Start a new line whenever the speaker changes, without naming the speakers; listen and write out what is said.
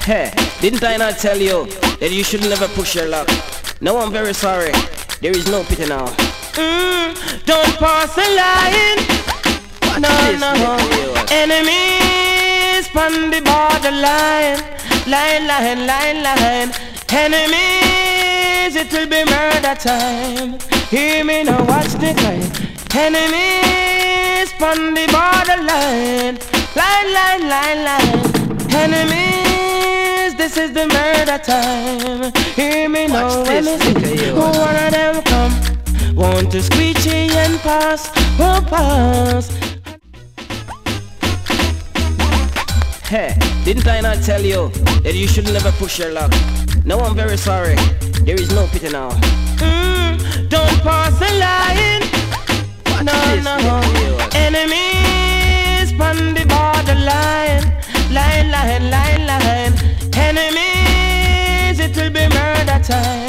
Hey, didn't I not tell you that you should never push your luck? No, I'm very sorry. There is no pity now. Don't pass the line. No. Enemies on the borderline. Line. Enemies, it will be murder time. Hear me now, watch the time. Enemies on the borderline. Line. Enemies, this is the murder time. Hear me now, when me see one of them come, want to squeegee and pass, pass. Hey, didn't I not tell you that you should never push your luck? No, I'm very sorry. There is no pity now. Don't pass the line. No. Enemies on the borderline. Line. Enemies, it will be murder time.